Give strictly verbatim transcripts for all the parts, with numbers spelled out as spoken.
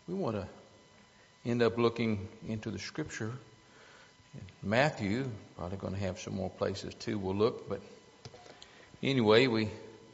we want to end up looking into the Scripture. Matthew, probably going to have some more places too we'll look, but anyway, we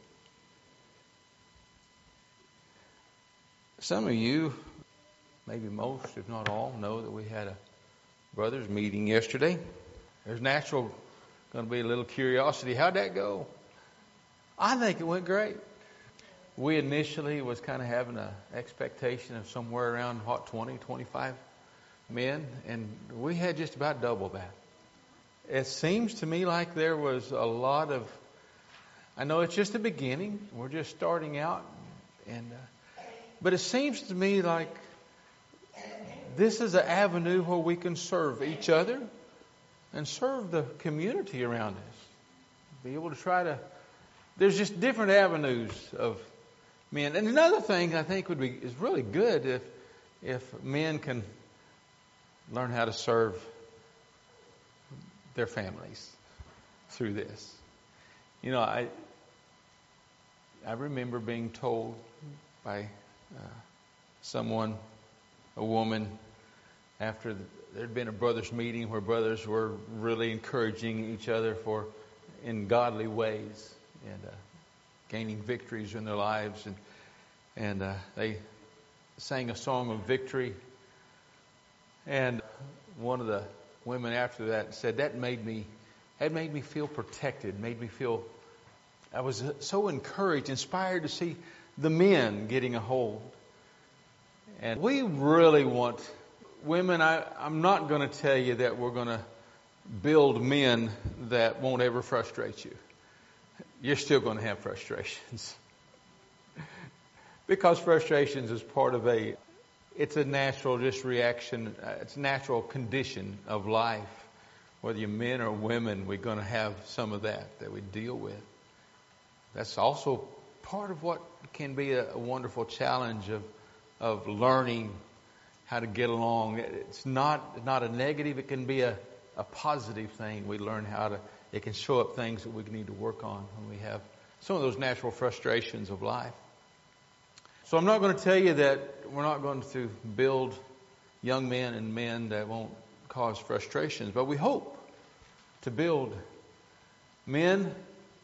some of you, maybe most, if not all, know that we had a brothers meeting yesterday. There's natural going to be a little curiosity. How'd that go? I think it went great. We initially was kind of having an expectation of somewhere around, what, twenty, twenty-five men, and we had just about double that. It seems to me like there was a lot of, I know it's just the beginning, we're just starting out, and uh, but it seems to me like this is an avenue where we can serve each other and serve the community around us. Be able to try to, there's just different avenues of men. And another thing I think would be is really good if if men can learn how to serve their families through this. You know, I I remember being told by uh, someone, a woman, after there'd been a brothers meeting where brothers were really encouraging each other for in godly ways and uh, gaining victories in their lives, and and uh, they sang a song of victory. And one of the women after that said that made me, that made me feel protected, made me feel, I was so encouraged, inspired to see the men getting a hold. And we really want women. I, I'm not going to tell you that we're going to build men that won't ever frustrate you. You're still going to have frustrations. Because frustrations is part of a, it's a natural just reaction, uh, it's a natural condition of life. Whether you're men or women, we're going to have some of that that we deal with. That's also part of what can be a, a wonderful challenge of of learning how to get along. It's not not a negative, it can be a, a positive thing. We learn how to, it can show up things that we need to work on when we have some of those natural frustrations of life. So I'm not going to tell you that we're not going to build young men and men that won't cause frustrations, but we hope to build men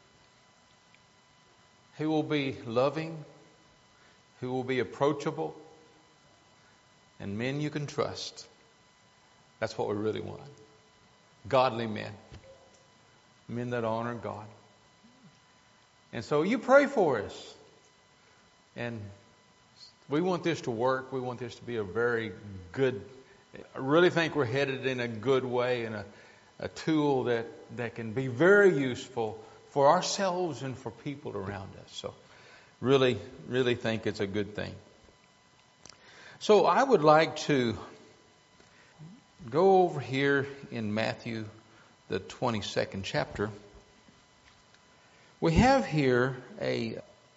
who will be loving, who will be approachable, and men you can trust. That's what we really want. Godly men. Men that honor God. And so you pray for us. And we want this to work. We want this to be a very good, I really think we're headed in a good way, and a, a tool that, that can be very useful for ourselves and for people around us. So really, really think it's a good thing. So I would like to go over here in Matthew, the twenty-second chapter. We have here a,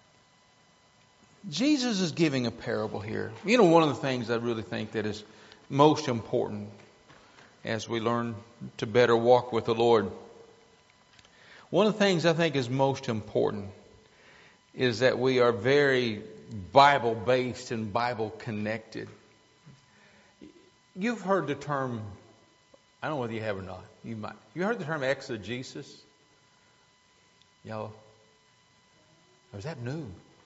Jesus is giving a parable here. You know, one of the things I really think that is most important as we learn to better walk with the Lord, one of the things I think is most important is that we are very Bible-based and Bible-connected. You've heard the term, I don't know whether you have or not, you might. You heard the term exegesis? Y'all, or is that new?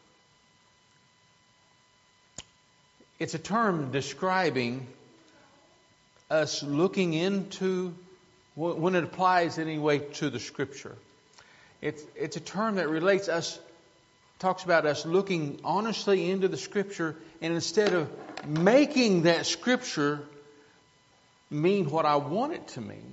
It's a term describing us looking into, when it applies anyway to the Scripture. It's, it's a term that relates us, talks about us looking honestly into the Scripture, and instead of making that Scripture mean what I want it to mean,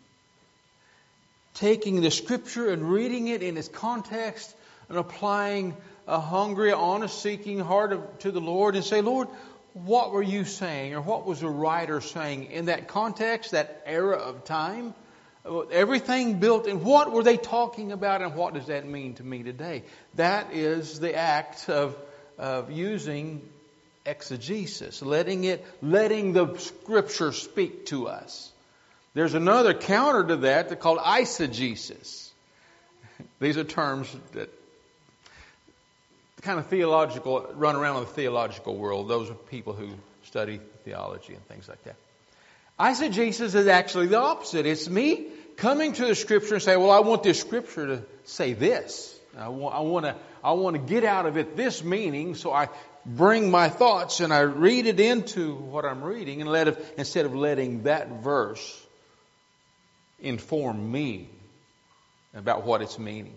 taking the Scripture and reading it in its context and applying a hungry, honest, seeking heart of, to the Lord, and say, Lord, what were you saying, or what was the writer saying in that context, that era of time? Everything built in, what were they talking about, and what does that mean to me today? That is the act of of using exegesis, letting it, letting the Scripture speak to us. There's another counter to that that's called eisegesis. These are terms that kind of theological, run around in the theological world. Those are people who study theology and things like that. Eisegesis is actually the opposite. It's me coming to the Scripture and say, well, I want this Scripture to say this. I want, I want to, I want to get out of it this meaning, so I bring my thoughts and I read it into what I'm reading, and let it, instead of letting that verse inform me about what it's meaning.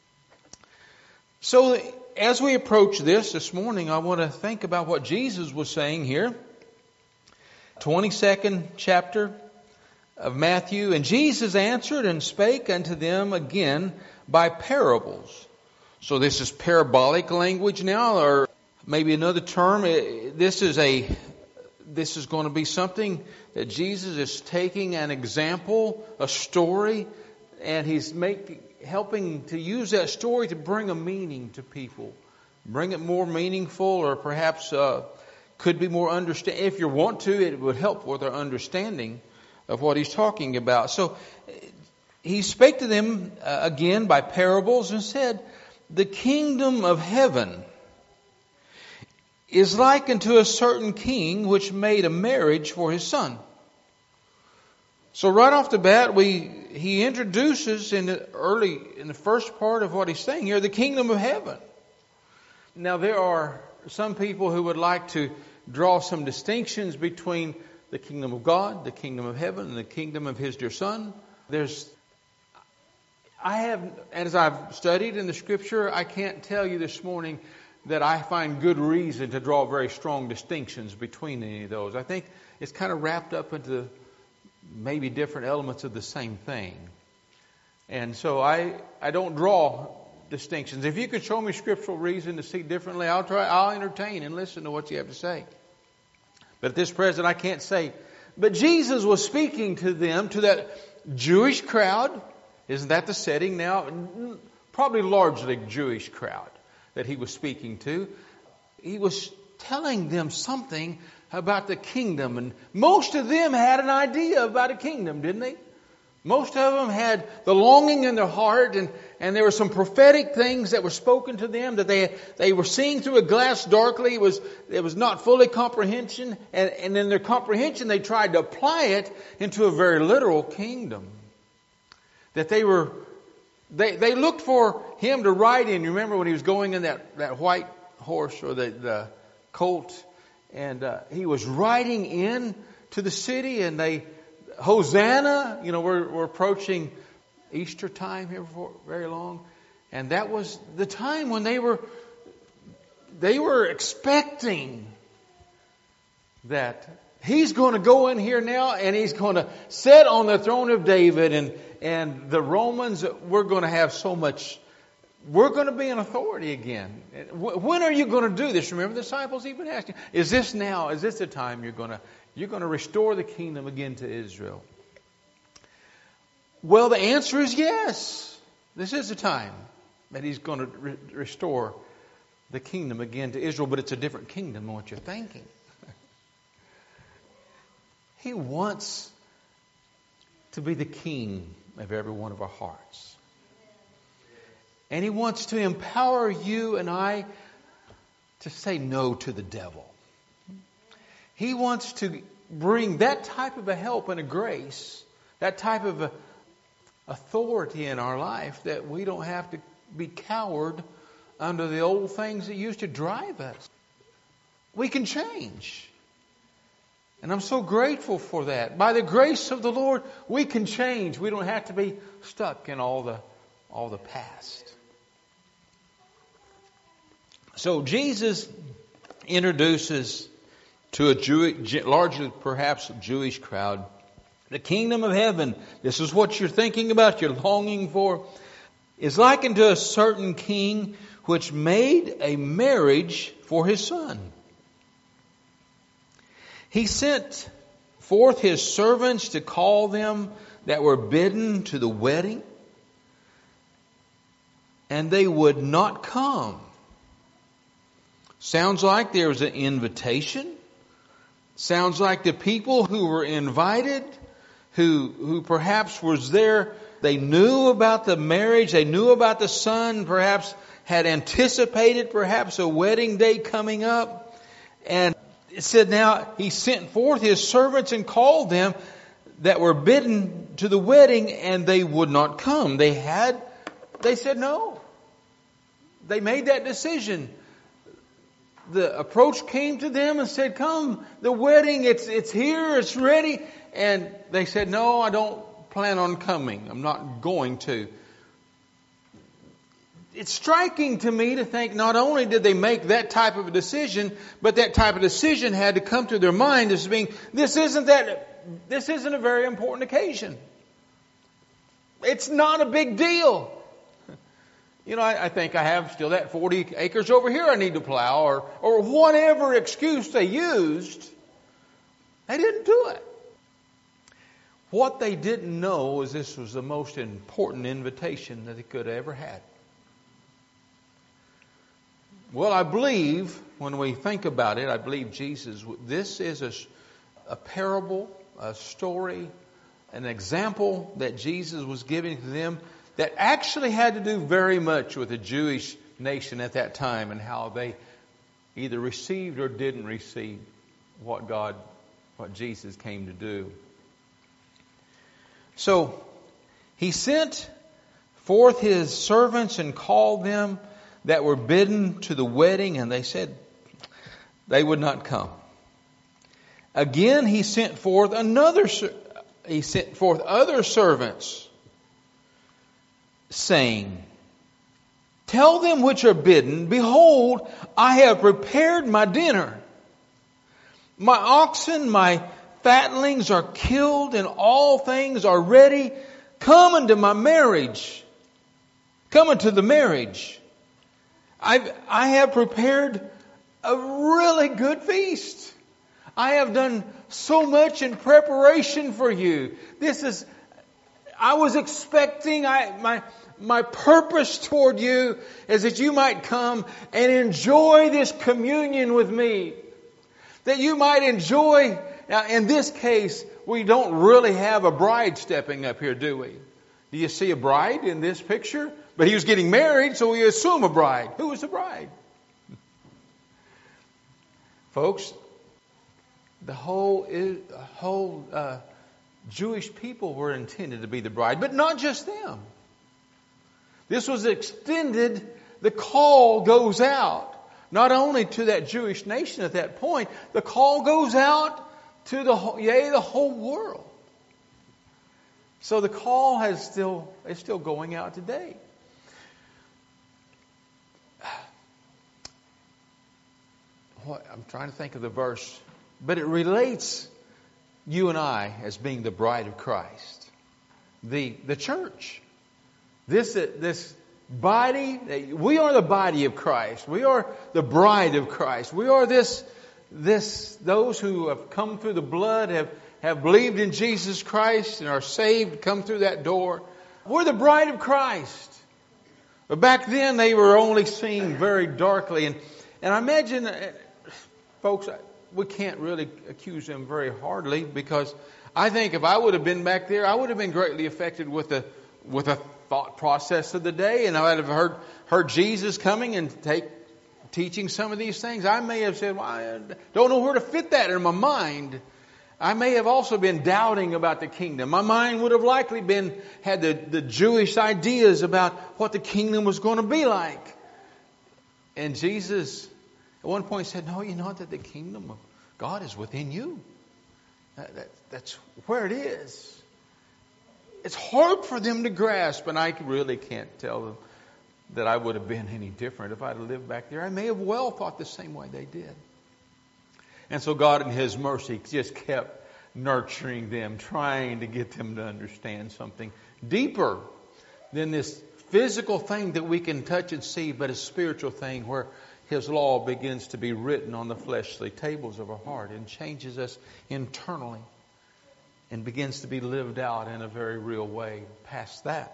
So, as we approach this this morning, I want to think about what Jesus was saying here. twenty-second chapter of Matthew. And Jesus answered and spake unto them again by parables. So this is parabolic language now, or maybe another term. This is a, this is going to be something that Jesus is taking an example, a story, and He's making, helping to use that story to bring a meaning to people. Bring it more meaningful, or perhaps uh, could be more understand. If you want to, it would help with our understanding of what He's talking about. So He spake to them uh, again by parables and said, the kingdom of heaven is like unto a certain king which made a marriage for his son. So right off the bat, we he introduces in the early in the first part of what he's saying here, the kingdom of heaven. Now there are some people who would like to draw some distinctions between the kingdom of God, the kingdom of heaven, and the kingdom of His dear Son. There's, I have, as I've studied in the Scripture, I can't tell you this morning that I find good reason to draw very strong distinctions between any of those. I think it's kind of wrapped up into maybe different elements of the same thing. And so I, I don't draw distinctions. If you could show me scriptural reason to see differently, I'll try, I'll entertain and listen to what you have to say. But at this present, I can't say. But Jesus was speaking to them, to that Jewish crowd. Isn't that the setting now? Probably largely Jewish crowd that He was speaking to. He was telling them something about the kingdom. And most of them had an idea about a kingdom, didn't they? Most of them had the longing in their heart, and, and there were some prophetic things that were spoken to them that they they were seeing through a glass darkly. It was it was not fully comprehension, and, and in their comprehension they tried to apply it into a very literal kingdom. That they were they they looked for Him to ride in. You remember when He was going in that, that white horse or the, the colt, and uh, He was riding in to the city, and they Hosanna, you know, we're, we're approaching Easter time here for very long. And that was the time when they were, they were expecting that He's going to go in here now and He's going to sit on the throne of David, and, and the Romans, we're going to have so much, we're going to be in authority again. When are you going to do this? Remember the disciples even asking, is this now, is this the time you're going to You're going to restore the kingdom again to Israel? Well, the answer is yes. This is the time that He's going to re- restore the kingdom again to Israel, but it's a different kingdom than what you're thinking. He wants to be the king of every one of our hearts. And He wants to empower you and I to say no to the devil. He wants to bring that type of a help and a grace, that type of a authority in our life, that we don't have to be cowered under the old things that used to drive us. We can change. And I'm so grateful for that. By the grace of the Lord, we can change. We don't have to be stuck in all the all the past. So Jesus introduces to a Jewish, largely perhaps a Jewish crowd, the kingdom of heaven. This is what you're thinking about, you're longing for. Is likened to a certain king which made a marriage for his son. He sent forth his servants to call them that were bidden to the wedding, and they would not come. Sounds like there was an invitation. Sounds like the people who were invited, who who perhaps was there, they knew about the marriage, they knew about the son, perhaps had anticipated perhaps a wedding day coming up. And it said now he sent forth his servants and called them that were bidden to the wedding, and they would not come. They had, they said no. They made that decision. The approach came to them and said, come, the wedding, it's, it's here, it's ready. And they said, no, I don't plan on coming. I'm not going to. It's striking to me to think not only did they make that type of a decision, but that type of decision had to come to their mind as being, this isn't that, this isn't a very important occasion. It's not a big deal. You know, I, I think I have still that forty acres over here I need to plow, or, or whatever excuse they used. They didn't do it. What they didn't know is this was the most important invitation that they could have ever had. Well, I believe, when we think about it, I believe Jesus, this is a, a parable, a story, an example that Jesus was giving to them that actually had to do very much with the Jewish nation at that time and how they either received or didn't receive what God, what Jesus came to do. So, he sent forth his servants and called them that were bidden to the wedding, and they said they would not come. Again, he sent forth another, he sent forth other servants, saying, tell them which are bidden, behold, I have prepared my dinner. My oxen, my fatlings are killed, and all things are ready. Come unto my marriage. Come unto the marriage. I've, I have prepared a really good feast. I have done so much in preparation for you. This is, I was expecting, I, my, my purpose toward you is that you might come and enjoy this communion with me. That you might enjoy. Now, in this case, we don't really have a bride stepping up here, do we? Do you see a bride in this picture? But he was getting married, so we assume a bride. Who was the bride? Folks, the whole, whole uh, Jewish people were intended to be the bride, but not just them. This was extended. The call goes out, not only to that Jewish nation at that point, the call goes out to the whole, yea, the whole world. So the call has still is still going out today. What, I'm trying to think of the verse, but it relates you and I as being the bride of Christ, the the church. This this body, we are the body of Christ. We are the bride of Christ. We are this this those who have come through the blood, have have believed in Jesus Christ and are saved, come through that door. We're the bride of Christ. But back then they were only seen very darkly, and and I imagine. Folks, we can't really accuse them very hardly, because I think if I would have been back there, I would have been greatly affected with the with a thought process of the day, and I would have heard heard Jesus coming and take teaching some of these things. I may have said, well, I don't know where to fit that in my mind. I may have also been doubting about the kingdom. My mind would have likely been had the, the Jewish ideas about what the kingdom was going to be like. And Jesus at one point said, no, you know that the kingdom of God is within you. That, that, that's where it is. It's hard for them to grasp, and I really can't tell them that I would have been any different if I'd have lived back there. I may have well thought the same way they did. And so God in His mercy just kept nurturing them, trying to get them to understand something deeper than this physical thing that we can touch and see, but a spiritual thing where His law begins to be written on the fleshly tables of our heart and changes us internally and begins to be lived out in a very real way past that.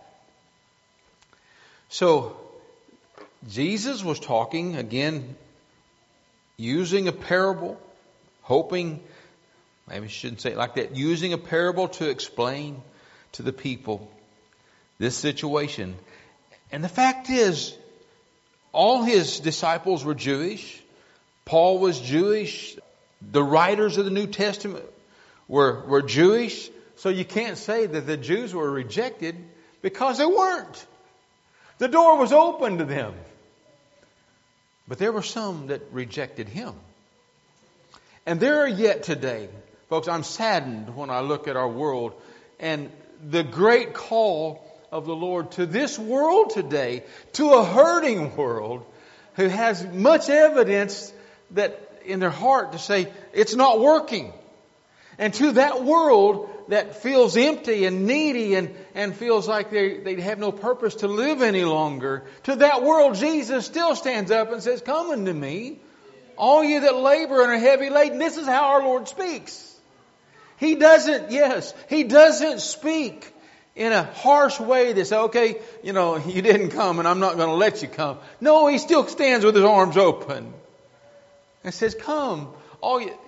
So, Jesus was talking, again, using a parable, hoping, maybe I shouldn't say it like that, using a parable to explain to the people this situation. And the fact is, all his disciples were Jewish. Paul was Jewish. The writers of the New Testament were, were Jewish. So you can't say that the Jews were rejected, because they weren't. The door was open to them. But there were some that rejected him. And there are yet today, folks, I'm saddened when I look at our world and the great call of the Lord to this world today, to a hurting world who has much evidence that in their heart to say it's not working. And to that world that feels empty and needy and, and feels like they, they have no purpose to live any longer, to that world Jesus still stands up and says, "Come unto me, all you that labor and are heavy laden." This is how our Lord speaks. He doesn't, yes, He doesn't speak in a harsh way that says, "Okay, you know, you didn't come and I'm not going to let you come." No, He still stands with His arms open and says, "Come, all you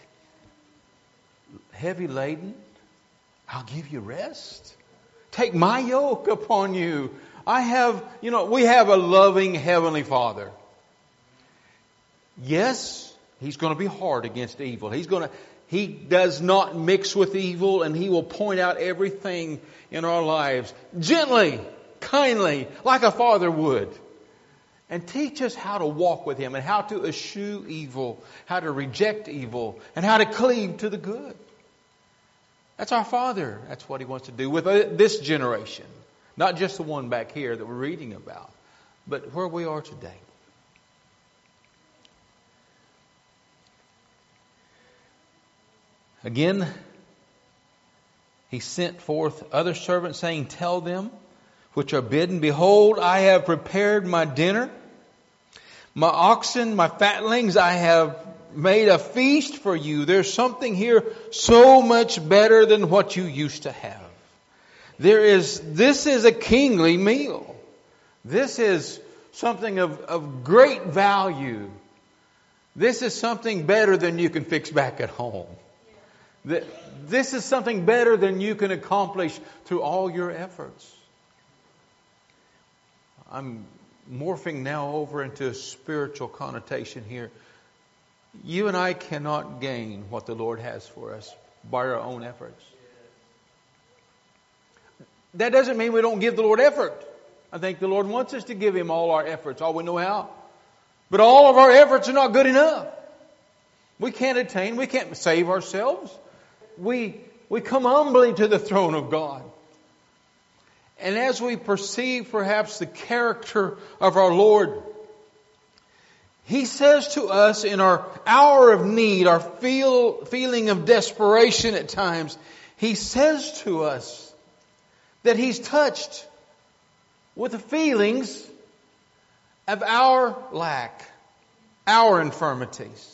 heavy laden, I'll give you rest. Take my yoke upon you." I have, you know, we have a loving Heavenly Father. Yes, He's going to be hard against evil. He's going to, He does not mix with evil, and He will point out everything in our lives gently, kindly, like a father would. And teach us how to walk with Him and how to eschew evil, how to reject evil, and how to cleave to the good. That's our Father. That's what He wants to do with this generation. Not just the one back here that we're reading about, but where we are today. Again, He sent forth other servants, saying, "Tell them which are bidden, behold, I have prepared my dinner. My oxen, my fatlings, I have made a feast for you. There's something here so much better than what you used to have. There is, this is a kingly meal. This is something of, of great value. This is something better than you can fix back at home. This is something better than you can accomplish through all your efforts." I'm morphing now over into a spiritual connotation here. You and I cannot gain what the Lord has for us by our own efforts. That doesn't mean we don't give the Lord effort. I think the Lord wants us to give Him all our efforts, all we know how. But all of our efforts are not good enough. We can't attain, we can't save ourselves. We, we come humbly to the throne of God. And as we perceive perhaps the character of our Lord, He says to us in our hour of need, our feel, feeling of desperation at times, He says to us that He's touched with the feelings of our lack, our infirmities.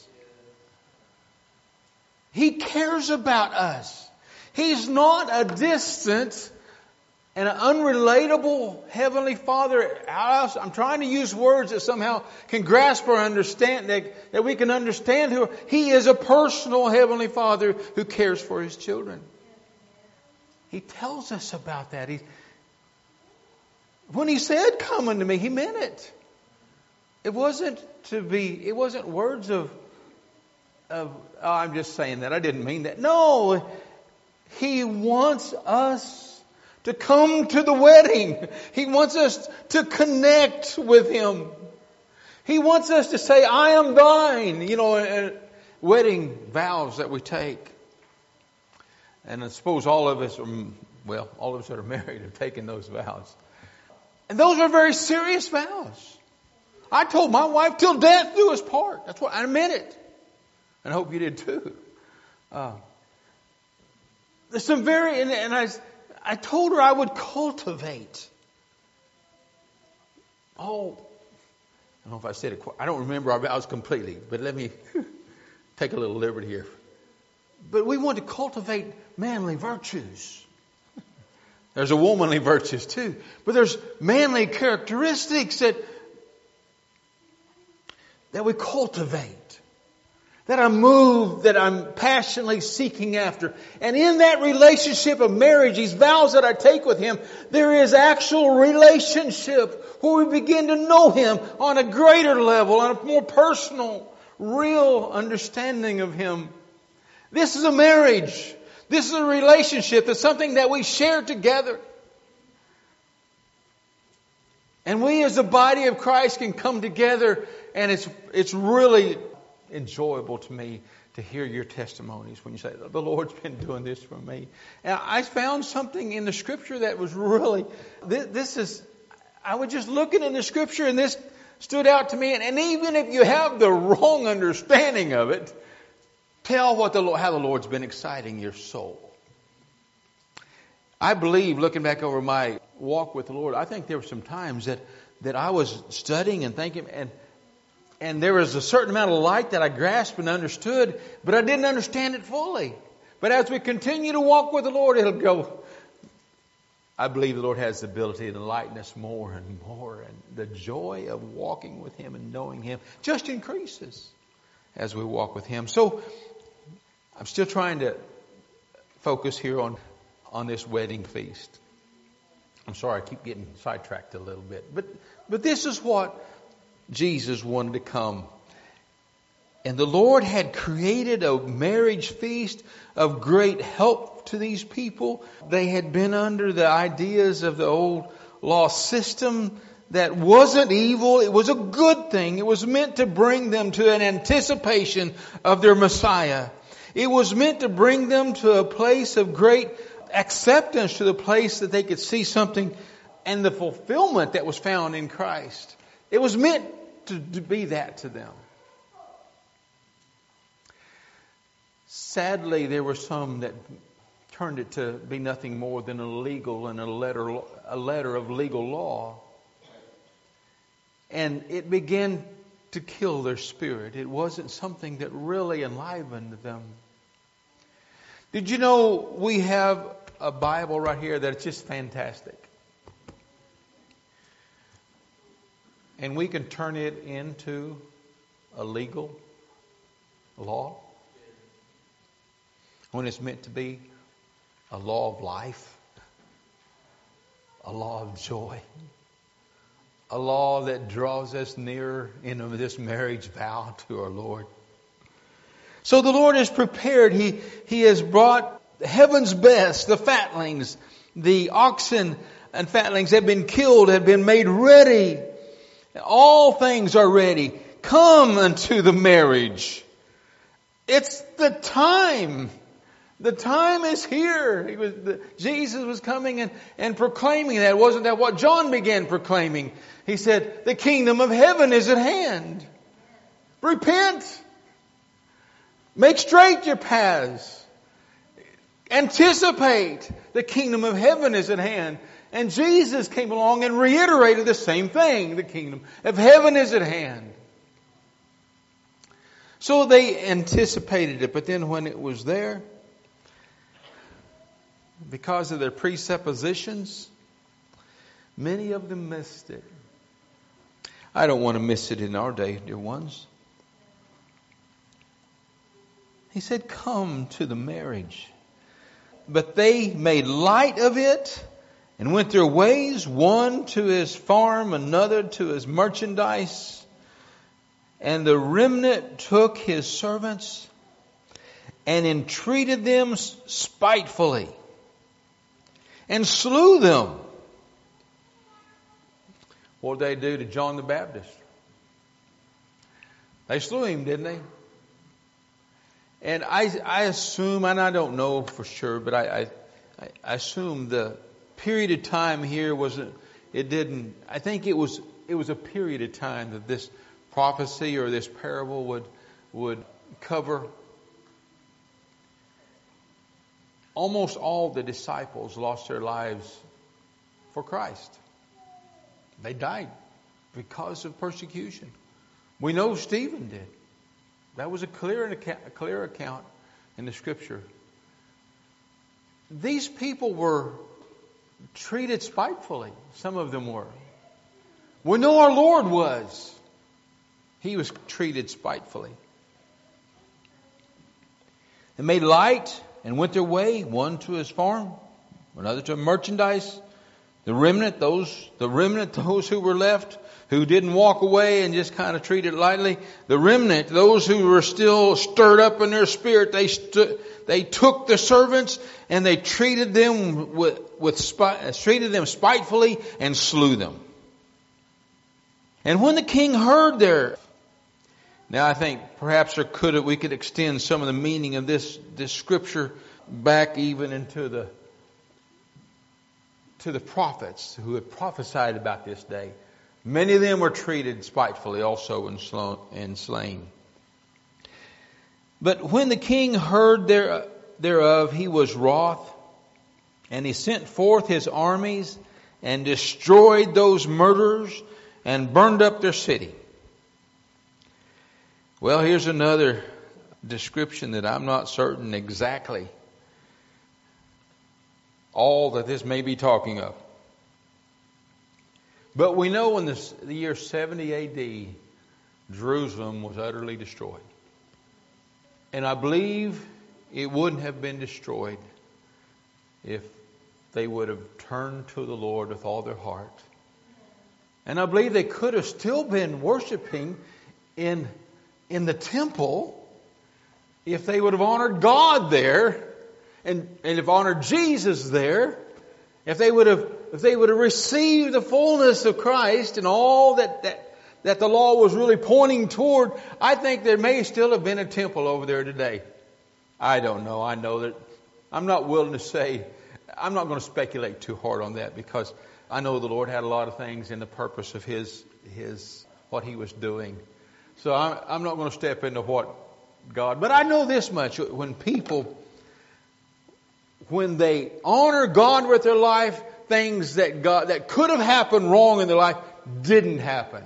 He cares about us. He's not a distant and an unrelatable Heavenly Father. I'm trying to use words that somehow can grasp or understand, that, that we can understand who He is. A personal Heavenly Father who cares for His children. He tells us about that. He, when He said, "Come unto me," He meant it. It wasn't to be, it wasn't words of, of oh, I'm just saying that. I didn't mean that. No, He wants us to come to the wedding. He wants us to connect with Him. He wants us to say, "I am thine." You know, uh, wedding vows that we take. And I suppose all of us, are, well, all of us that are married have taken those vows. And those are very serious vows. I told my wife, "Till death do us part." That's what I meant it. And I hope you did too. Uh, there's some very, and, and I, I told her I would cultivate. Oh, I don't know if I said it. I don't remember our vows completely, but let me take a little liberty here. But we want to cultivate manly virtues. There's a womanly virtues too, but there's manly characteristics that that we cultivate, that I'm moved, that I'm passionately seeking after. And in that relationship of marriage, these vows that I take with Him, there is actual relationship where we begin to know Him on a greater level, on a more personal, real understanding of Him. This is a marriage. This is a relationship. It's something that we share together. And we as the body of Christ can come together, and it's it's really enjoyable to me to hear your testimonies when you say, the Lord's been doing this for me. And I found something in the Scripture that was really, this, this is, I was just looking in the Scripture and this stood out to me. And, and even if you have the wrong understanding of it, tell what the how the Lord's been exciting your soul. I believe, looking back over my walk with the Lord, I think there were some times that, that I was studying and thinking, and and there was a certain amount of light that I grasped and understood, but I didn't understand it fully. But as we continue to walk with the Lord, it'll go. I believe the Lord has the ability to enlighten us more and more, and the joy of walking with Him and knowing Him just increases as we walk with Him. So I'm still trying to focus here on, on this wedding feast. I'm sorry, I keep getting sidetracked a little bit. But but this is what Jesus wanted to come. And the Lord had created a marriage feast of great help to these people. They had been under the ideas of the old law system that wasn't evil. It was a good thing. It was meant to bring them to an anticipation of their Messiah. It was meant to bring them to a place of great acceptance, to the place that they could see something and the fulfillment that was found in Christ. It was meant to, to be that to them. Sadly, there were some that turned it to be nothing more than a legal and a letter, a letter of legal law. And it began to kill their spirit. It wasn't something that really enlivened them. Did you know we have a Bible right here that's just fantastic? And we can turn it into a legal law when it's meant to be a law of life, a law of joy, a law that draws us nearer in this marriage vow to our Lord. So the Lord is prepared. He, he has brought heaven's best, the fatlings, the oxen and fatlings have been killed, have been made ready. All things are ready. Come unto the marriage. It's the time. The time is here. He was, the, Jesus was coming and, and proclaiming that. Wasn't that what John began proclaiming? He said, the kingdom of heaven is at hand. Repent. Make straight your paths. Anticipate. The kingdom of heaven is at hand. And Jesus came along and reiterated the same thing. The kingdom of heaven is at hand. So they anticipated it. But then when it was there, because of their presuppositions, many of them missed it. I don't want to miss it in our day, dear ones. He said, come to the marriage. But they made light of it and went their ways, one to his farm, another to his merchandise. And the remnant took his servants and entreated them spitefully and slew them. What did they do to John the Baptist? They slew him, didn't they? And I, I assume, and I don't know for sure, but I, I, I assume the period of time here wasn't, it didn't, I think it was, it was a period of time that this prophecy or this parable would, would cover. Almost all the disciples lost their lives for Christ. They died because of persecution. We know Stephen did. That was a clear, a clear account in the Scripture. These people were treated spitefully. Some of them were. We know our Lord was. He was treated spitefully. and made light and went their way, one to his farm, another to merchandise. The remnant, those, the remnant, those who were left, who didn't walk away and just kind of treat it lightly. The remnant, those who were still stirred up in their spirit, they stu- they took the servants and they treated them with, with spi- treated them spitefully and slew them. And when the king heard their, now I think perhaps there could we could extend some of the meaning of this this scripture back even into the to the prophets who had prophesied about this day. Many of them were treated spitefully also and, slow, and slain. But when the king heard there, thereof, he was wroth, and he sent forth his armies and destroyed those murderers and burned up their city. Well, here's another description that I'm not certain exactly all that this may be talking of. But we know in the, the year seventy A D, Jerusalem was utterly destroyed. And I believe it wouldn't have been destroyed if they would have turned to the Lord with all their heart. And I believe they could have still been worshiping in, in the temple if they would have honored God there. And, and if honored Jesus there, if they would have, if they would have received the fullness of Christ and all that, that, that the law was really pointing toward, I think there may still have been a temple over there today. I don't know. I know that I'm not willing to say, I'm not going to speculate too hard on that because I know the Lord had a lot of things in the purpose of His, His, what He was doing. So I'm, I'm not going to step into what God, but I know this much, when people, when they honor God with their life, things that God, that could have happened wrong in their life didn't happen.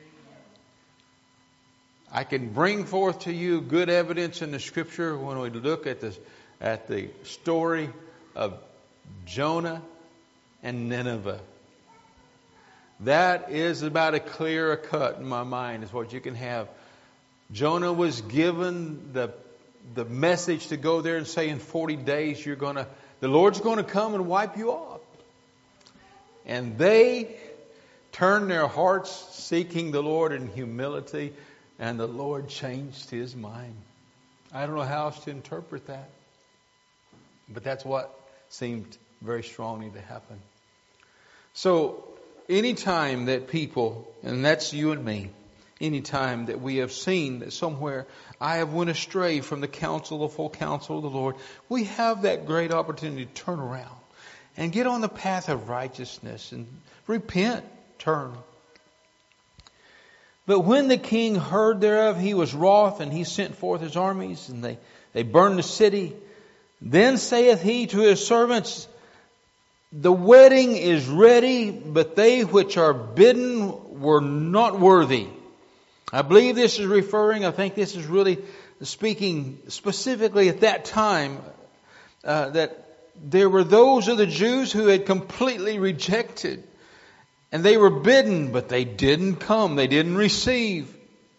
I can bring forth to you good evidence in the scripture when we look at the, at the story of Jonah and Nineveh. That is about as clear a cut in my mind as what you can have. Jonah was given the the message to go there and say in forty days you're gonna, the Lord's going to come and wipe you off. And they turned their hearts seeking the Lord in humility, and the Lord changed His mind. I don't know how else to interpret that, but that's what seemed very strongly to happen. So anytime that people, and that's you and me, anytime that we have seen that somewhere I have went astray from the counsel, the full counsel of the Lord, we have that great opportunity to turn around and get on the path of righteousness and repent, turn. But when the king heard thereof, he was wroth, and he sent forth his armies, and they, they burned the city. Then saith he to his servants, the wedding is ready, but they which are bidden were not worthy. I believe this is referring, I think this is really speaking specifically at that time, uh, that there were those of the Jews who had completely rejected. And they were bidden, but they didn't come. They didn't receive.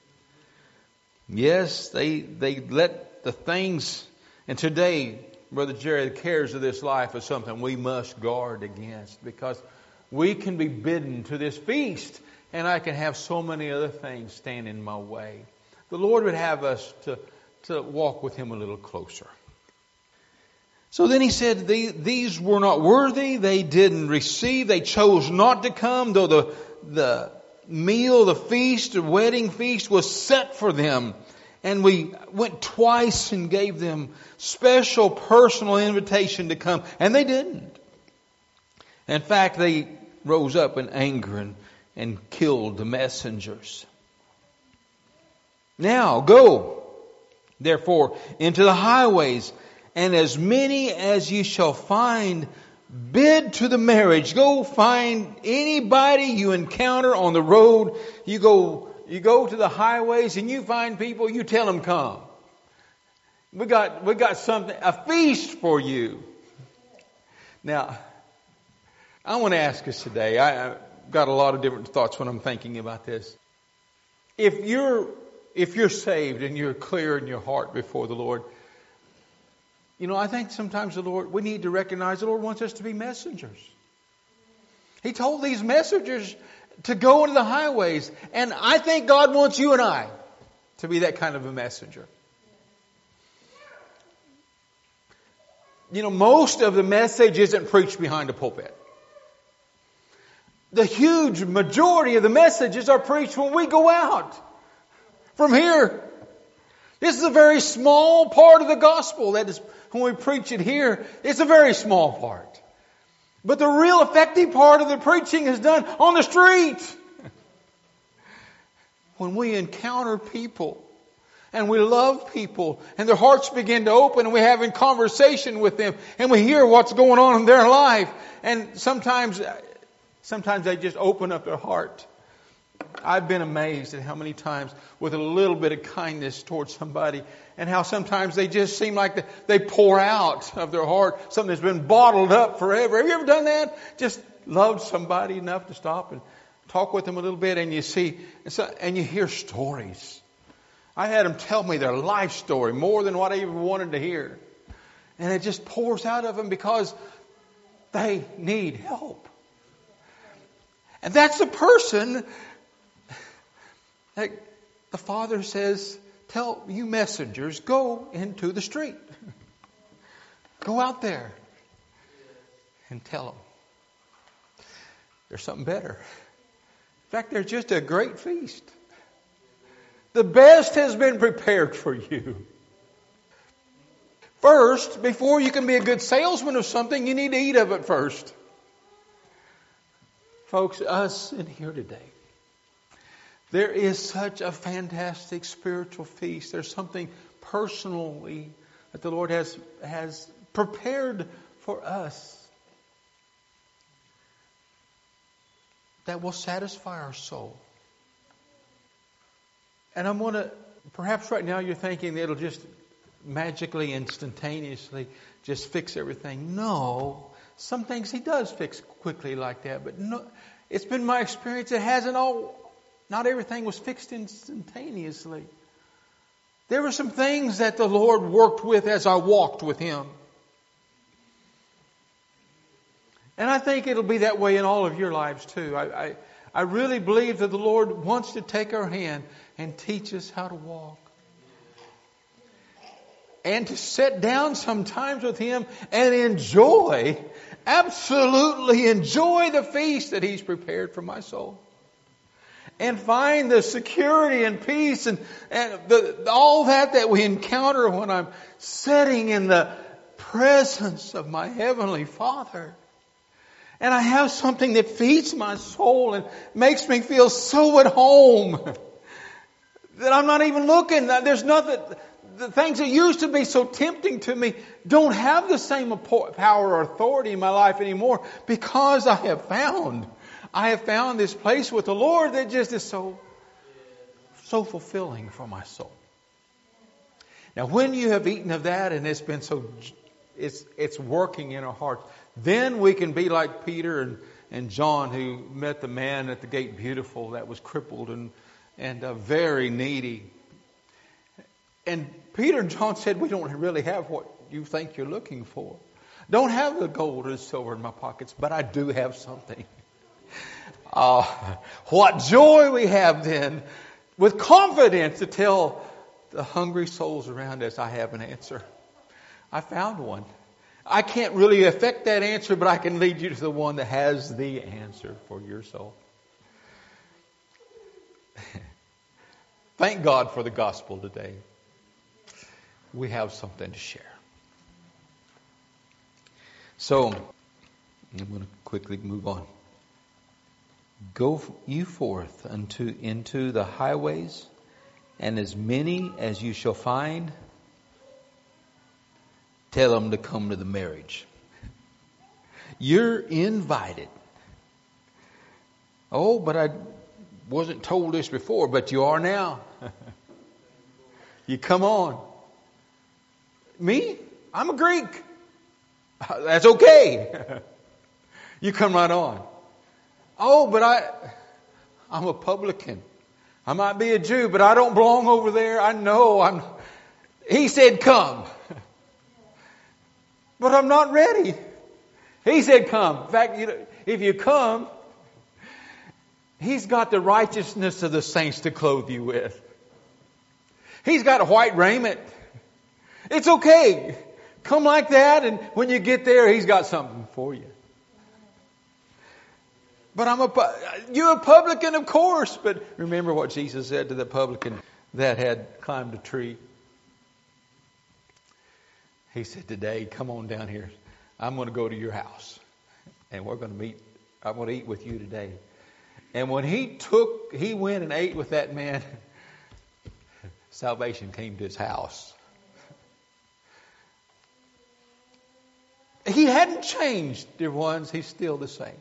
Yes, they they let the things, and today, Brother Jerry, the cares of this life is something we must guard against, because we can be bidden to this feast, and I can have so many other things stand in my way. The Lord would have us to, to walk with Him a little closer. So then He said, these were not worthy. They didn't receive. They chose not to come, though the, the meal, the feast, the wedding feast was set for them. And we went twice and gave them special personal invitation to come. And they didn't. In fact, they rose up in anger and, and killed the messengers. Now go, therefore, into the highways, and as many as ye shall find, bid to the marriage. Go find anybody you encounter on the road. You go You go to the highways and you find people, you tell them come. We got, we got something, a feast for you. Now, I want to ask us today, I, I've got a lot of different thoughts when I'm thinking about this. If you're, if you're saved and you're clear in your heart before the Lord, You know, I think sometimes the Lord, we need to recognize the Lord wants us to be messengers. He told these messengers to go into the highways. And I think God wants you and I to be that kind of a messenger. You know, most of the message isn't preached behind a pulpit. The huge majority of the messages are preached when we go out from here. This is a very small part of the gospel. That is, when we preach it here, it's a very small part. But the real effective part of the preaching is done on the street. When we encounter people and we love people and their hearts begin to open and we're having conversation with them and we hear what's going on in their life. And sometimes, sometimes they just open up their heart. I've been amazed at how many times with a little bit of kindness towards somebody and how sometimes they just seem like they pour out of their heart something that's been bottled up forever. Have you ever done that? Just loved somebody enough to stop and talk with them a little bit, and you see, and you hear stories. I had them tell me their life story more than what I even wanted to hear. And it just pours out of them because they need help. And that's the person that the Father says, tell you messengers, go into the street. Go out there and tell them. There's something better. In fact, there's just a great feast. The best has been prepared for you. First, before you can be a good salesman of something, you need to eat of it first. Folks, us in here today, there is such a fantastic spiritual feast. There's something personally that the Lord has, has prepared for us that will satisfy our soul. And I'm going to, perhaps right now you're thinking that it'll just magically, instantaneously just fix everything. No, some things He does fix quickly like that. But no, it's been my experience, it hasn't all, not everything was fixed instantaneously. There were some things that the Lord worked with as I walked with Him. And I think it'll be that way in all of your lives too. I, I, I really believe that the Lord wants to take our hand and teach us how to walk. And to sit down sometimes with Him and enjoy, absolutely enjoy the feast that He's prepared for my soul. And find the security and peace and, and the, all that that we encounter when I'm sitting in the presence of my Heavenly Father. And I have something that feeds my soul and makes me feel so at home that I'm not even looking. There's nothing, the things that used to be so tempting to me don't have the same power or authority in my life anymore because I have found, I have found this place with the Lord that just is so, so fulfilling for my soul. Now when you have eaten of that and it's been so, it's, it's working in our hearts, then we can be like Peter and, and John who met the man at the gate beautiful that was crippled and, and uh, very needy. And Peter and John said, we don't really have what you think you're looking for. Don't have the gold and silver in my pockets, but I do have something. Uh, what joy we have then with confidence to tell the hungry souls around us, I have an answer. I found one. I can't really affect that answer, but I can lead you to the one that has the answer for your soul. Thank God for the gospel today. We have something to share. So, I'm going to quickly move on. Go you forth unto into the highways, and as many as you shall find, tell them to come to the marriage. You're invited. Oh, but I wasn't told this before, but you are now. You come on. Me? I'm a Greek. That's okay. You come right on. Oh, but I, I'm a publican. I might be a Jew, but I don't belong over there. I know I'm. He said, come. But I'm not ready. He said, come. In fact, you know, if you come, He's got the righteousness of the saints to clothe you with. He's got a white raiment. It's okay. Come like that, and when you get there, He's got something for you. But I'm a, you're a publican, of course. But remember what Jesus said to the publican that had climbed a tree. He said, today, come on down here. I'm going to go to your house. And we're going to meet. I'm going to eat with you today. And when he took, he went and ate with that man, salvation came to his house. He hadn't changed, dear ones. He's still the same.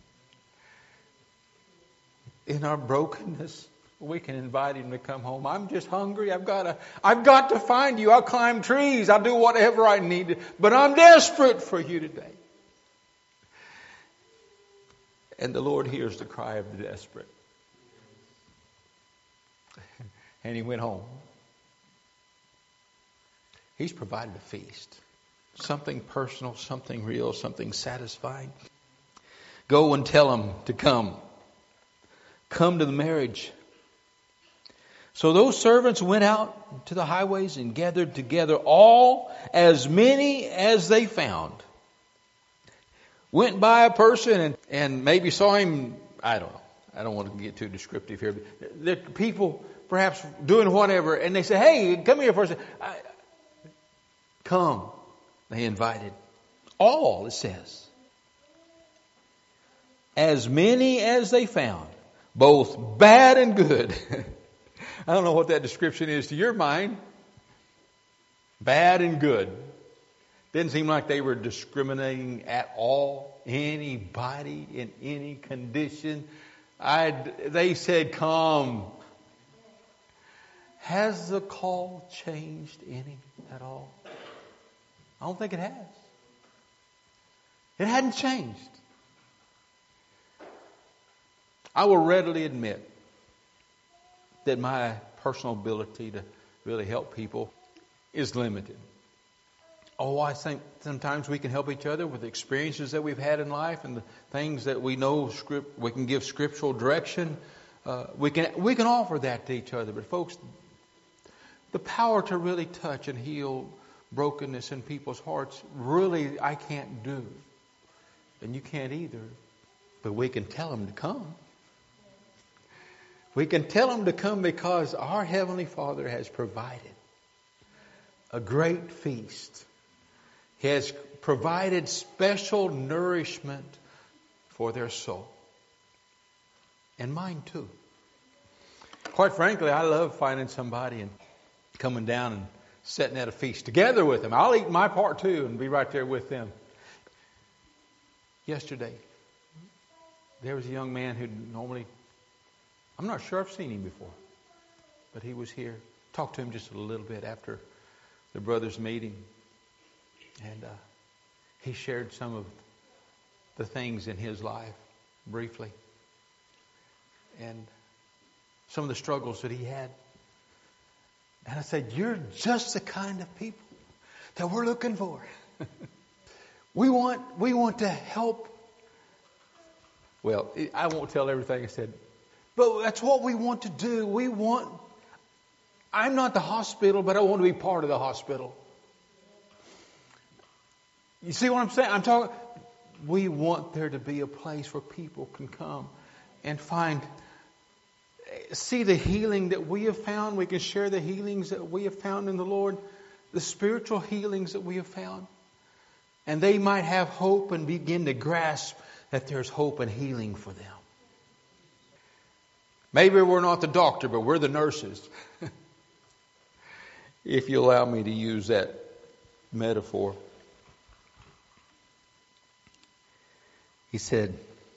In our brokenness, we can invite Him to come home. I'm just hungry. I've got to, I've got to find you. I'll climb trees. I'll do whatever I need to. But I'm desperate for you today. And the Lord hears the cry of the desperate. And He went home. He's provided a feast. Something personal, something real, something satisfying. Go and tell them to come. Come to the marriage. So those servants went out to the highways and gathered together all, as many as they found. Went by a person and, and maybe saw him, I don't know. I don't want to get too descriptive here. But the people perhaps doing whatever, and they say, hey, come here for a second. I, come. They invited. All, it says. As many as they found. Both bad and good. I don't know what that description is to your mind. Bad and good. Didn't seem like they were discriminating at all. Anybody in any condition. I, they said, come. Has the call changed any at all? I don't think it has. It hadn't changed. I will readily admit that my personal ability to really help people is limited. Oh, I think sometimes we can help each other with the experiences that we've had in life and the things that we know. Script, we can give scriptural direction. Uh, we can we can offer that to each other. But folks, the power to really touch and heal brokenness in people's hearts, really, I can't do. And you can't either. But we can tell them to come. We can tell them to come because our Heavenly Father has provided a great feast. He has provided special nourishment for their soul. And mine too. Quite frankly, I love finding somebody and coming down and sitting at a feast together with them. I'll eat my part too and be right there with them. Yesterday, there was a young man who normally, I'm not sure I've seen him before, but he was here. Talked to him just a little bit after the brothers' meeting. And uh, he shared some of the things in his life briefly. And some of the struggles that he had. And I said, you're just the kind of people that we're looking for. we want we want to help. Well, I won't tell everything I said. But that's what we want to do. We want, I'm not the hospital, but I want to be part of the hospital. You see what I'm saying? I'm talking, we want there to be a place where people can come and find, see the healing that we have found. We can share the healings that we have found in the Lord, the spiritual healings that we have found. And they might have hope and begin to grasp that there's hope and healing for them. Maybe we're not the doctor, but we're the nurses. If you allow me to use that metaphor. He said,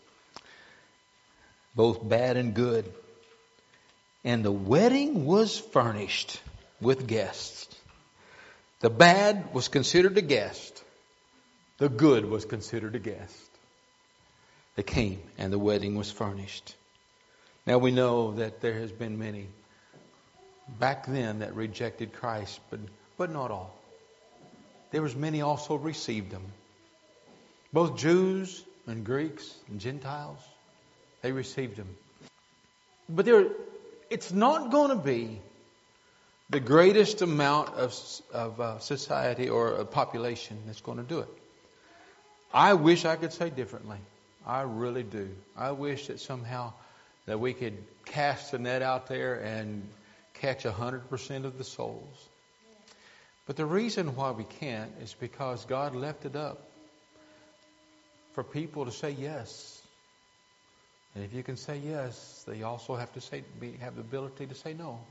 both bad and good. And the wedding was furnished with guests. The bad was considered a guest. The good was considered a guest. They came and the wedding was furnished. Now we know that there has been many back then that rejected Christ, but, but not all. there was many also received Him. Both Jews and Greeks and Gentiles, they received Him. But there, it's not going to be the greatest amount of, of uh, society or a population that's going to do it. I wish I could say differently. I really do. I wish that somehow that we could cast the net out there and catch one hundred percent of the souls. But the reason why we can't is because God left it up for people to say yes. And if you can say yes, they also have to say be, have the ability to say no.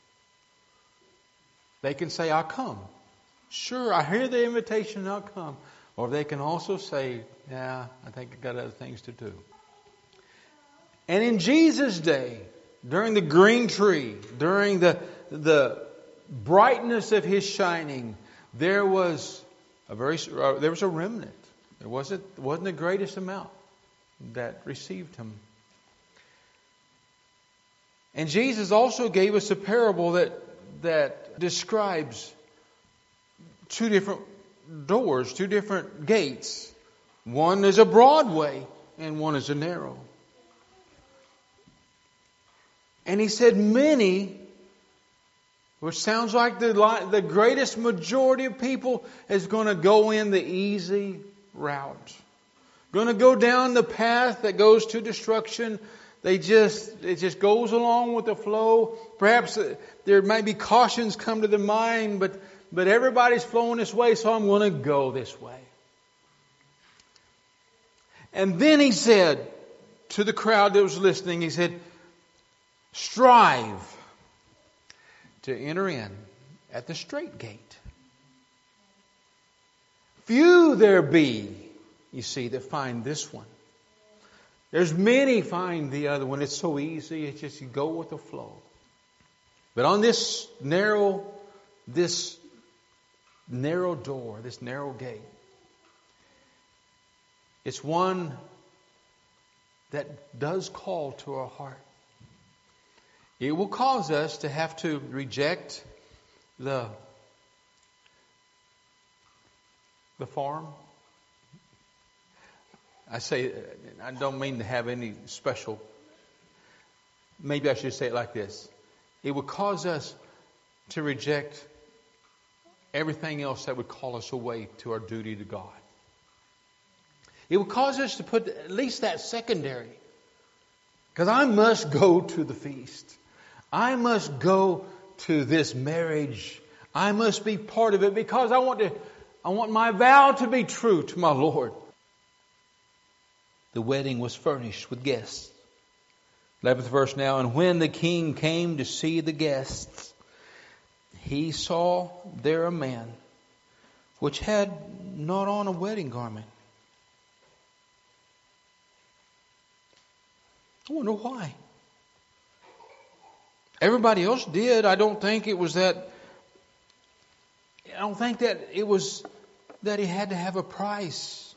They can say, I'll come. Sure, I hear the invitation, I'll come. Or they can also say, yeah, I think I've got other things to do. And in Jesus' day, during the green tree, during the the brightness of His shining, there was a very uh, there was a remnant. It wasn't wasn't the greatest amount that received Him. And Jesus also gave us a parable that that describes two different doors, two different gates. One is a broad way and one is a narrow. And He said many, which sounds like the, the greatest majority of people is going to go in the easy route. Going to go down the path that goes to destruction. They just, it just goes along with the flow. Perhaps there may be cautions come to the mind, but, but everybody's flowing this way, so I'm going to go this way. And then He said to the crowd that was listening, He said, strive to enter in at the straight gate. Few there be, you see, that find this one. There's many find the other one. It's so easy. It's just you go with the flow. But on this narrow, this narrow door, this narrow gate, it's one that does call to our heart. It will cause us to have to reject the, the farm. I say, I don't mean to have any special, maybe I should say it like this. It will cause us to reject everything else that would call us away to our duty to God. It will cause us to put at least that secondary. Because I must go to the feast. I must go to this marriage. I must be part of it because I want to, I want my vow to be true to my Lord. The wedding was furnished with guests. eleventh verse now. And when the king came to see the guests, he saw there a man which had not on a wedding garment. I wonder why. Everybody else did. I don't think it was that. I don't think that it was that he had to have a price.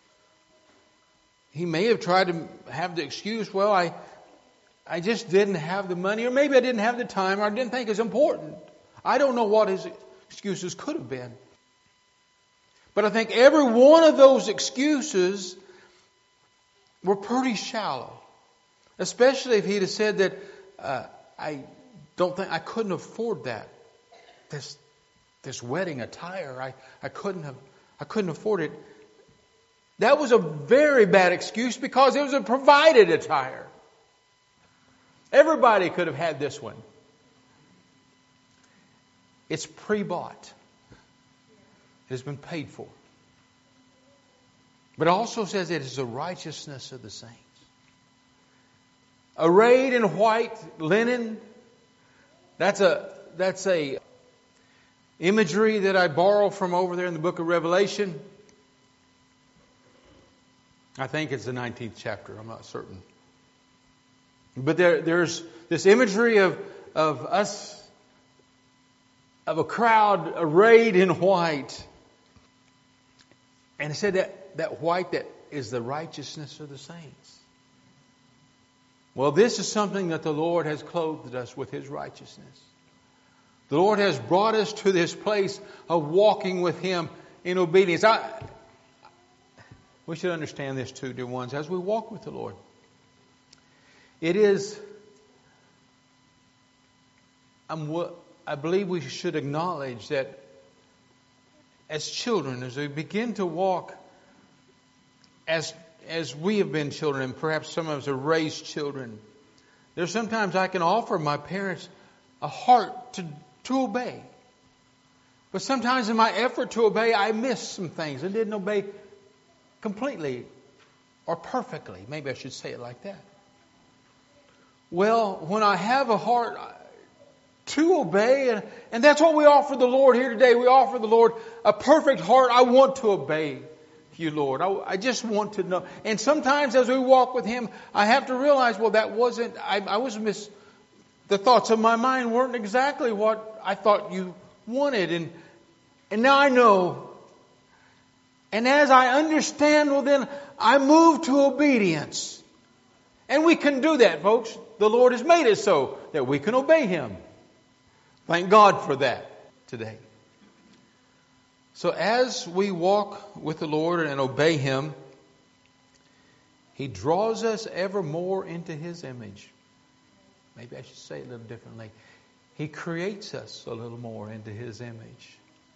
He may have tried to have the excuse, well, I I just didn't have the money, or maybe I didn't have the time, or I didn't think it was important. I don't know what his excuses could have been. But I think every one of those excuses were pretty shallow. Especially if he'd have said that, uh, I don't think, I couldn't afford that. This this wedding attire, I, I couldn't have, I couldn't afford it. That was a very bad excuse because it was a provided attire. Everybody could have had this one. It's pre-bought. It has been paid for. But it also says it is the righteousness of the saints. Arrayed in white linen. That's a that's a imagery that I borrow from over there in the book of Revelation. I think it's the nineteenth chapter. I'm not certain. But there, there's this imagery of of us, of a crowd arrayed in white. And it said that, that white that is the righteousness of the saints. Well, this is something that the Lord has clothed us with His righteousness. The Lord has brought us to this place of walking with Him in obedience. I, we should understand this too, dear ones, as we walk with the Lord. It is, I'm, I believe we should acknowledge that as children, as we begin to walk as as we have been children, and perhaps some of us are raised children, there's sometimes I can offer my parents a heart to, to obey. But sometimes in my effort to obey, I missed some things and didn't obey completely or perfectly. Maybe I should say it like that. Well, when I have a heart to obey, and, and that's what we offer the Lord here today. We offer the Lord a perfect heart. I want to obey you, Lord. I, I just want to know. And sometimes as we walk with Him, I have to realize, well, that wasn't, I, I was mis, the thoughts of my mind weren't exactly what I thought you wanted. And, and now I know. And as I understand, well, then I move to obedience. And we can do that, folks. The Lord has made it so that we can obey Him. Thank God for that today. So as we walk with the Lord and obey Him, He draws us ever more into His image. Maybe I should say it a little differently. He creates us a little more into His image.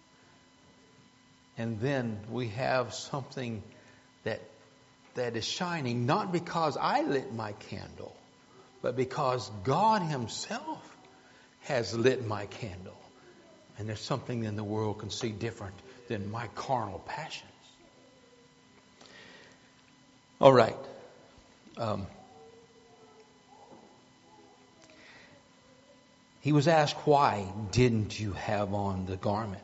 And then we have something that that is shining, not because I lit my candle, but because God Himself has lit my candle. And there's something in the world can see different than my carnal passions. All right. Um, he was asked, why didn't you have on the garment?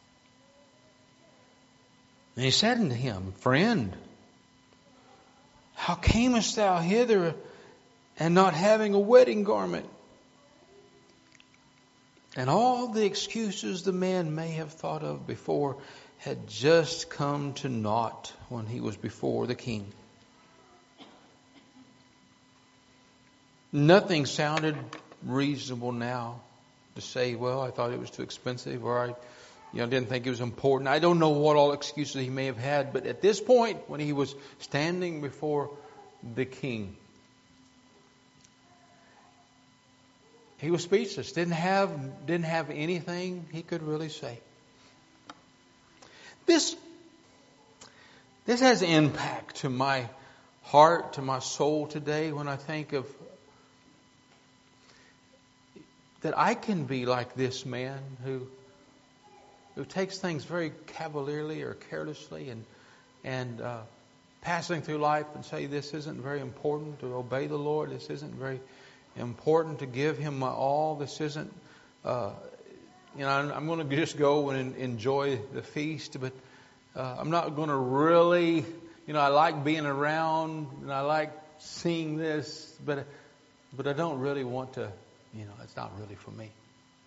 And he said unto him, friend, how camest thou hither and not having a wedding garment? And all the excuses the man may have thought of before had just come to naught when he was before the king. Nothing sounded reasonable now to say, well, I thought it was too expensive, or I you know, didn't think it was important. I don't know what all excuses he may have had, but at this point, when he was standing before the king, he was speechless. Didn't have, didn't have anything he could really say. This, this has impact to my heart, to my soul today when I think of that I can be like this man who who takes things very cavalierly or carelessly and and uh, passing through life and say this isn't very important to obey the Lord. This isn't very important to give Him my all. This isn't, uh, you know, I'm, I'm going to just go and enjoy the feast, but uh, I'm not going to really, you know, I like being around and I like seeing this, but but I don't really want to, you know, it's not really for me.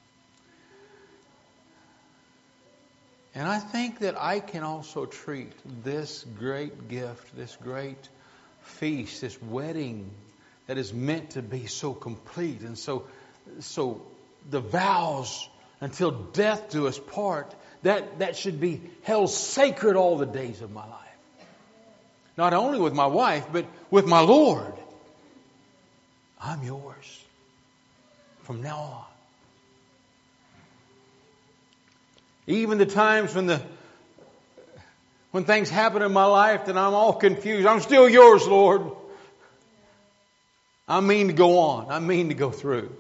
And I think that I can also treat this great gift, this great feast, this wedding that is meant to be so complete and so, so the vows until death do us part, that, that should be held sacred all the days of my life. Not only with my wife, but with my Lord. I'm yours from now on. Even the times when the when things happen in my life that I'm all confused, I'm still yours, Lord. I mean to go on. I mean to go through.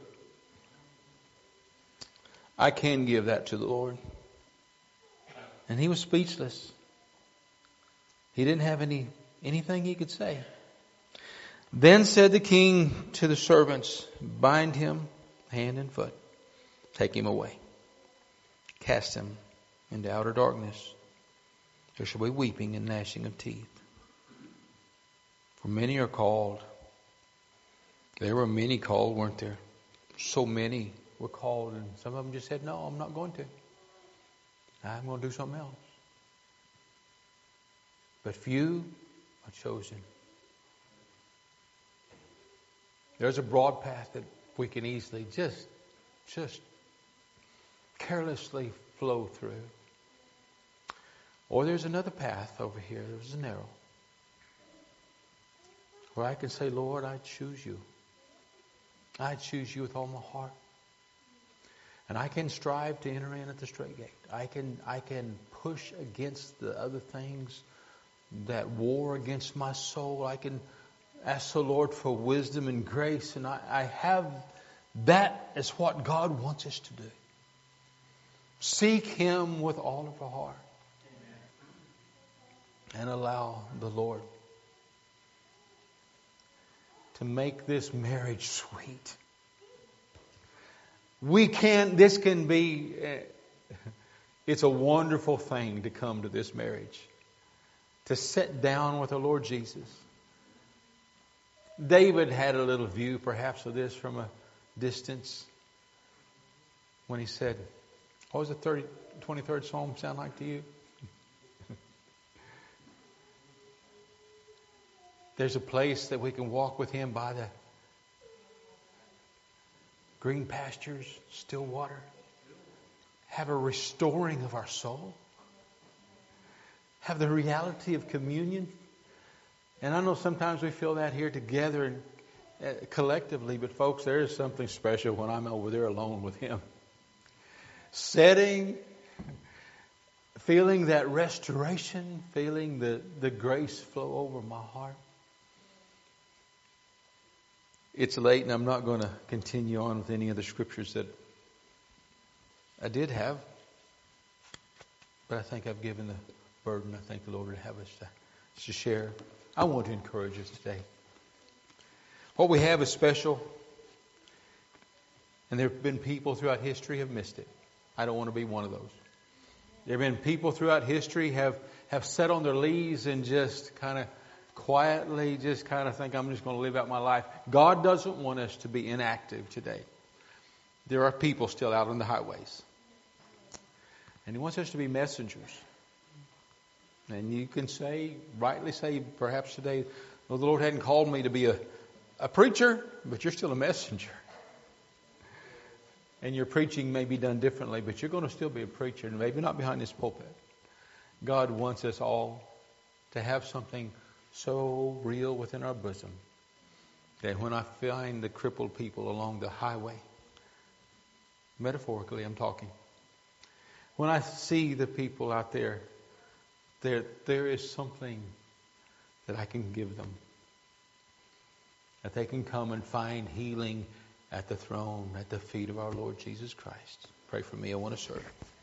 I can give that to the Lord. And he was speechless. He didn't have any anything he could say. Then said the king to the servants, bind him hand and foot, take him away. Cast him into outer darkness. There shall be weeping and gnashing of teeth. For many are called. There were many called, weren't there? So many were called, and some of them just said, no, I'm not going to. I'm going to do something else. But few are chosen. There's a broad path that we can easily just, just carelessly flow through. Or there's another path over here. There's a narrow. Where I can say, Lord, I choose you. I choose you with all my heart. And I can strive to enter in at the straight gate. I can I can push against the other things that war against my soul. I can ask the Lord for wisdom and grace. And I, I have that as what God wants us to do. Seek Him with all of our heart. Amen. And allow the Lord to make this marriage sweet. We can, this can be, uh, it's a wonderful thing to come to this marriage. To sit down with the Lord Jesus. David had a little view perhaps of this from a distance when he said, what was the thirty, twenty-third Psalm sound like to you? There's a place that we can walk with Him by the green pastures, still water. Have a restoring of our soul. Have the reality of communion. And I know sometimes we feel that here together and uh, collectively, but folks, there is something special when I'm over there alone with Him. Setting, feeling that restoration, feeling the, the grace flow over my heart. It's late and I'm not going to continue on with any of the scriptures that I did have. But I think I've given the burden. I think the Lord would have us to, to share. I want to encourage us today. What we have is special. And there have been people throughout history who have missed it. I don't want to be one of those. There have been people throughout history have have sat on their leaves and just kind of quietly just kind of think, I'm just going to live out my life. God doesn't want us to be inactive today. There are people still out on the highways. And He wants us to be messengers. And you can say, rightly say, perhaps today, well, the Lord hadn't called me to be a, a preacher, but you're still a messenger. And your preaching may be done differently, but you're going to still be a preacher, and maybe not behind this pulpit. God wants us all to have something so real within our bosom that when I find the crippled people along the highway, metaphorically I'm talking, when I see the people out there, there there is something that I can give them. That they can come and find healing at the throne, at the feet of our Lord Jesus Christ. Pray for me. I want to serve.